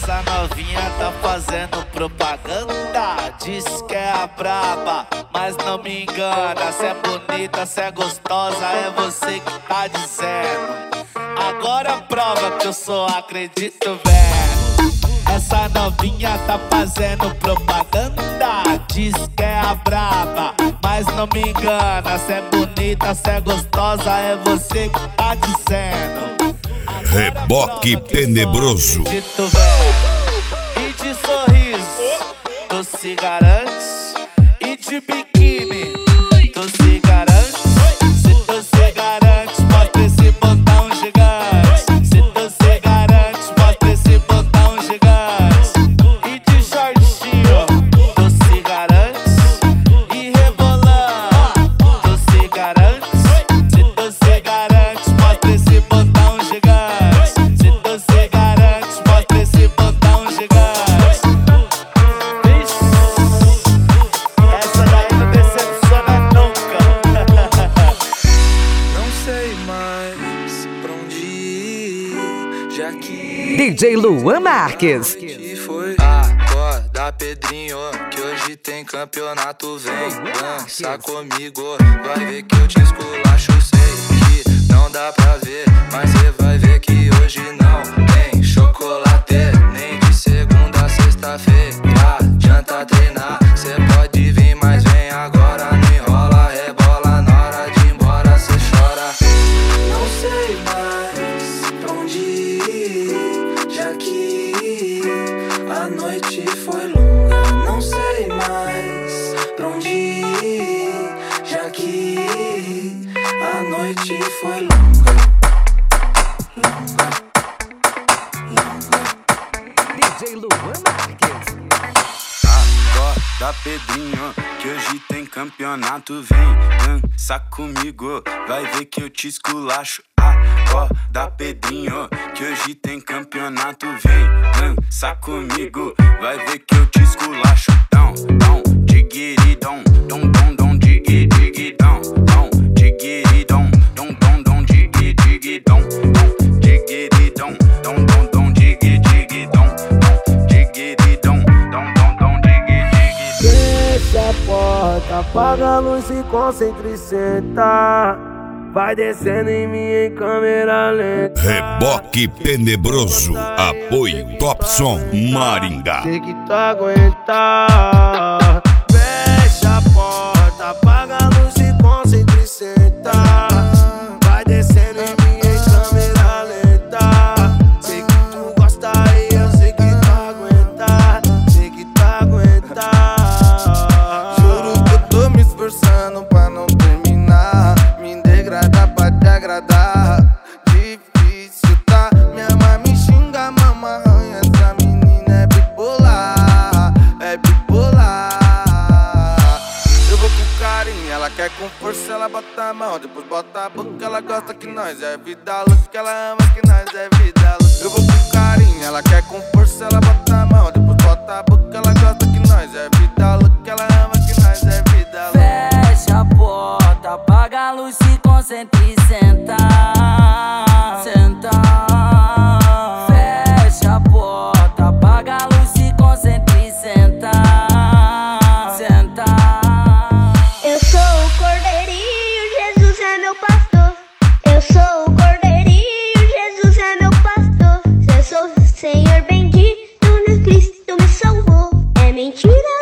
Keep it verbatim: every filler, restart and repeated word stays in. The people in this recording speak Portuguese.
Essa novinha tá fazendo propaganda, diz que é a braba, mas não me engana. Se é bonita, se é gostosa, é você que tá dizendo. Agora prova que eu só acredito, velho. Essa novinha tá fazendo propaganda, diz que é a braba, mas não me engana. Se é bonita, se é gostosa, é você que tá dizendo. Reboque tenebroso. E de sorriso, tu se garantes. E de biquíni, tu se garantes. Se tu se garantes, mostra esse botão gigante. Se tu se garantes, mostra esse botão gigante. E de shortinho, tu se garantes. E rebolando, tu se garantes. Se tu se garantes, mostra esse botão gigante. Se tu se garantes, mostra esse botão gigante. Vixe, essa daí não decepciona nunca. Não sei mais pra onde ir, já que D J Luan Marques. que foi. Acorda, Pedrinho, que hoje tem campeonato. Vem, dança comigo, vai ver que eu te esculacho. Sei que não dá pra ver, mas cê vai ver que hoje não tem chocolate, nem de segunda a sexta-feira. Adianta treinar, cê pode vir, mas vem agora. Não enrola, rebola, na hora de ir embora cê chora. Não sei mais pra onde ir, já que a noite foi longa. Não sei mais pra onde ir, já que a noite foi longa. Longa, longa. D J Luan Marques. Acorda, Pedrinho, que hoje tem campeonato. Vem, dança comigo, vai ver que eu te esculacho. Acorda, Pedrinho, que hoje tem campeonato. Vem, dança comigo, vai ver que eu te esculacho. Dão, dão, digiri, dom, dom, dom, dom, digi, digi, dom, dom, digiri, dom, dom, dom, dom, digi, digi, dom, dom, digiri, dom, dom, dom, dom, digi, digi, dom, dom, digiri, dom, dom, dom, dom, digi, digi. Fecha a porta, apaga a luz e concentra e senta. Vai descendo em mim em câmera lenta. Reboque tenebroso. Apoio Topson Maringá. Sei que tu aguentar. Fecha a porta, apaga a luz e concentra e senta. Vai descendo em mim em câmera lenta. Sei que tu gosta e eu sei que tu aguentar. Sei que tu aguentar. Juro que eu tô me esforçando pra não terminar. Me degradar pra te agradar. Difícil, tá? Minha mãe me xinga, mama arranha. Essa menina é bipolar, é bipolar. Eu vou com carinho, ela quer com força, ela bota a mão, depois bota a boca. Ela gosta que nós é vida louca, que ela ama que nós é vida louca. Eu vou com carinho, ela quer com força, ela bota a mão, depois bota a boca. Ela gosta que nós é vida louca, que ela ama que nós é vida louca. Fecha a porta, apaga a luz, se concentra e senta. Senta. Fecha a porta, apaga a luz, se concentra e senta. Senta. Eu sou o cordeirinho, Jesus é meu pastor. Eu sou o cordeirinho, Jesus é meu pastor. Eu sou o Senhor bendito, meu Cristo me salvou. É mentira.